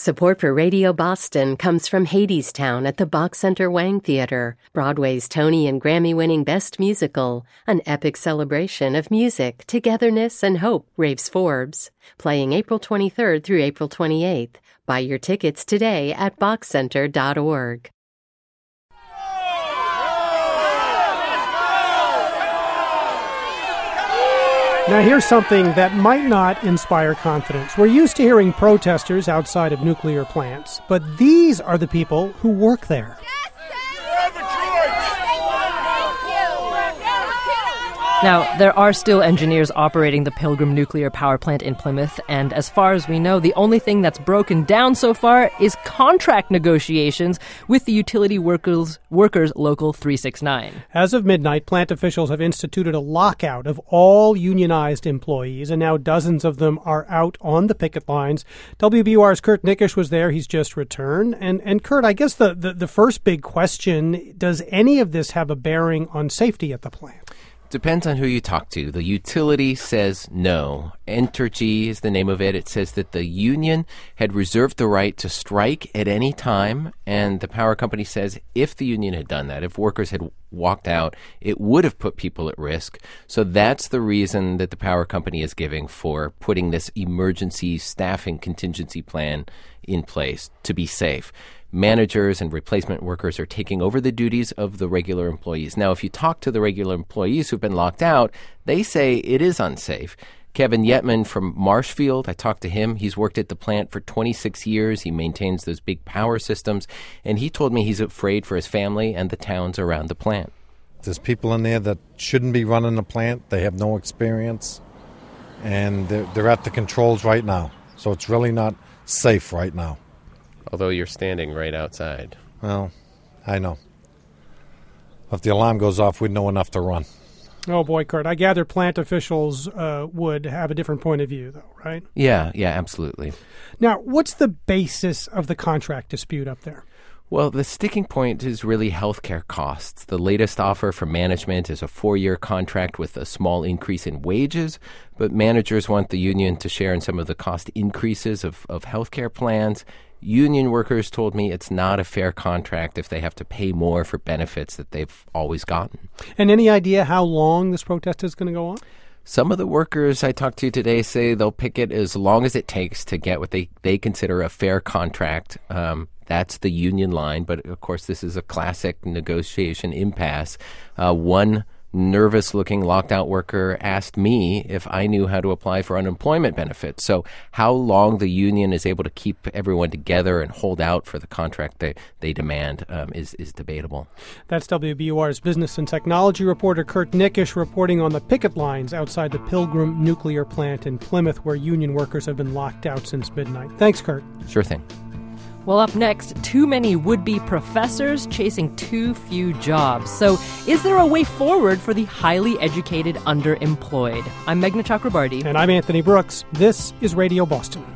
Support for Radio Boston comes from Hadestown at the Bach Center Wang Theater, Broadway's Tony and Grammy-winning Best Musical, an epic celebration of music, togetherness, and hope, raves Forbes. Playing April 23rd through April 28th. Buy your tickets today at bachcenter.org. Now here's something that might not inspire confidence. We're used to hearing protesters outside of nuclear plants, but these are the people who work there. Now, there are still engineers operating the Pilgrim nuclear power plant in Plymouth, and as far as we know, the only thing that's broken down so far is contract negotiations with the Utility Workers Local 369. As of midnight, plant officials have instituted a lockout of all unionized employees, and now dozens of them are out on the picket lines. WBUR's Kurt Nickish was there. He's just returned. And Kurt, I guess the first big question, does any of this have a bearing on safety at the plant? Depends on who you talk to. The utility says no. Entergy is the name of it. It says that the union had reserved the right to strike at any time, and the power company says if the union had done that, if workers had walked out, it would have put people at risk. So that's the reason that the power company is giving for putting this emergency staffing contingency plan in place to be safe. Managers and replacement workers are taking over the duties of the regular employees. Now, if you talk to the regular employees who've been locked out, they say it is unsafe. Kevin Yetman from Marshfield, I talked to him. He's worked at the plant for 26 years. He maintains those big power systems, and he told me he's afraid for his family and the towns around the plant. There's people in there that shouldn't be running the plant. They have no experience, and they're at the controls right now. So it's really not safe right now. Although you're standing right outside. Well, I know. If the alarm goes off, we'd know enough to run. Oh, boy, Kurt. I gather plant officials would have a different point of view, though, right? Yeah, absolutely. Now, what's the basis of the contract dispute up there? Well, the sticking point is really healthcare costs. The latest offer from management is a 4-year contract with a small increase in wages, but managers want the union to share in some of the cost increases of healthcare plans. Union workers told me it's not a fair contract if they have to pay more for benefits that they've always gotten. And any idea how long this protest is going to go on? Some of the workers I talked to today say they'll picket as long as it takes to get what they consider a fair contract. That's the union line. But, of course, this is a classic negotiation impasse. One nervous-looking locked-out worker asked me if I knew how to apply for unemployment benefits. So how long the union is able to keep everyone together and hold out for the contract they demand is debatable. That's WBUR's business and technology reporter Kurt Nickish reporting on the picket lines outside the Pilgrim nuclear plant in Plymouth, where union workers have been locked out since midnight. Thanks, Kurt. Sure thing. Well, up next, too many would-be professors chasing too few jobs. So is there a way forward for the highly educated underemployed? I'm Meghna Chakrabarti. And I'm Anthony Brooks. This is Radio Boston.